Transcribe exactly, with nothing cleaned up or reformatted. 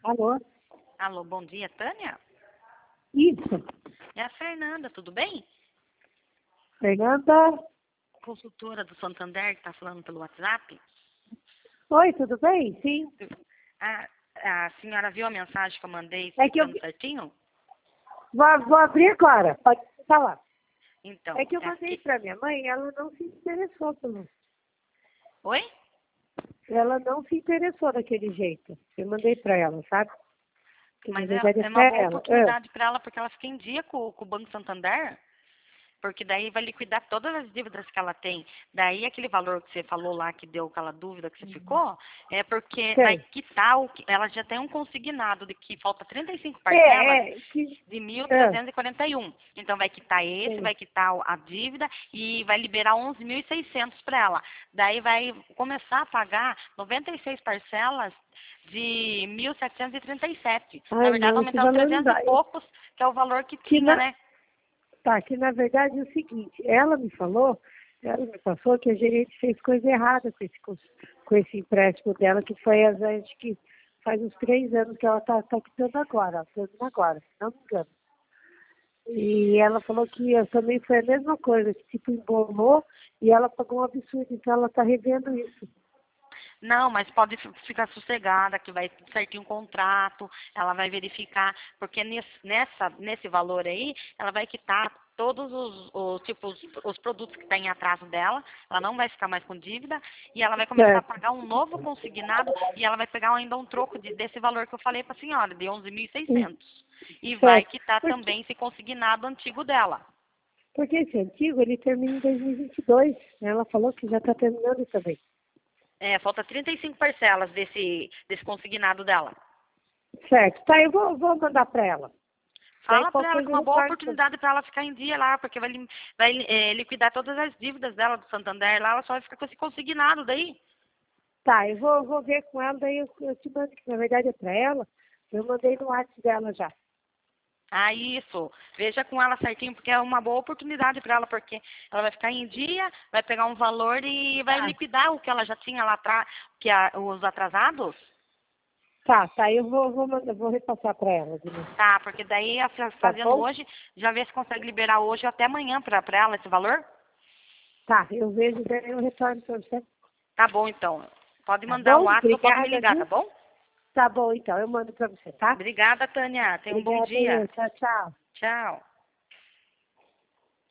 Alô? Alô, bom dia, Tânia? Isso. É a Fernanda, tudo bem? Fernanda? Consultora do Santander que está falando pelo WhatsApp. Oi, tudo bem? Sim. A, a senhora viu a mensagem que eu mandei É que eu explicando certinho? vou, vou abrir agora, pode falar. Então, É que eu é mandei que... para minha mãe e ela não se interessou pelo... Oi? Ela não se interessou daquele jeito. Eu mandei para ela, sabe? Que na Mas é, verdade é é uma para boa ela. Ah, oportunidade para ela, porque ela fica em dia com, com o Banco Santander. Porque daí vai liquidar todas as dívidas que ela tem. Daí aquele valor que você falou lá, que deu aquela dúvida que você ficou, é porque vai sei. quitar, o que ela já tem um consignado de que falta trinta e cinco parcelas É, é, que... de mil Ah, trezentos e quarenta e um. Então vai quitar esse, sei. vai quitar a dívida e vai liberar onze mil e seiscentos para ela. Daí vai começar a pagar noventa e seis parcelas de mil setecentos e trinta e sete. Na Ai, verdade, não, esse aumentando valor não trezentos dá. e poucos, que é o valor que Que tinha, na... né? Tá, que na verdade é o seguinte, ela me falou, ela me passou que a gerente fez coisa errada com esse, com, com esse empréstimo dela, que foi, as- acho que faz uns três anos que ela está tá tá quitando agora, quitando agora, se não me engano. E ela falou que eu também foi a mesma coisa, que tipo embolou e ela pagou um absurdo, então ela está revendo isso. Não, mas pode fi- ficar sossegada, que vai certinho o contrato, ela vai verificar, porque nesse, nessa, nesse valor aí, ela vai quitar todos os, os tipos, os produtos que tem em atraso dela, ela não vai ficar mais com dívida, e ela vai começar a Certo, pagar um novo consignado, e ela vai pegar ainda um troco de- desse valor que eu falei para a senhora, de onze mil e hum, seiscentos. E vai certo. quitar Porque, também esse consignado antigo dela. porque esse antigo, ele termina em dois mil e vinte e dois, ela falou que já está terminando também. É, falta trinta e cinco parcelas desse, desse consignado dela. Certo, tá, eu vou, vou mandar para ela. Daí Fala pra qualquer ela que coisa é eu uma boa retorno. oportunidade para ela ficar em dia lá, porque vai, lim- vai eh, liquidar todas as dívidas dela do Santander lá, ela só vai ficar com esse consignado daí. Tá, eu vou, vou ver com ela, daí eu, eu te mando, que na verdade é para ela. Eu mandei no WhatsApp dela já. Ah, isso. Veja com ela certinho, porque é uma boa oportunidade para ela, porque ela vai ficar em dia, vai pegar um valor e vai Tá, liquidar o que ela já tinha lá atrás, que a, os atrasados. tá, tá, eu vou, vou, mandar, vou repassar para ela de novo. Tá, porque daí a- Tá fazendo bom? hoje, já vê se consegue liberar hoje ou até amanhã para ela esse valor. Tá, eu vejo, daí eu retorno para você. Tá bom, então. Pode Tá mandar um bom? WhatsApp ou pode me Obrigada, ligar, tá viu? bom? Tá bom, então, eu mando para você, tá? Obrigada, Tânia. Tenha um bom Obrigada, dia. eu. Tchau, tchau. Tchau.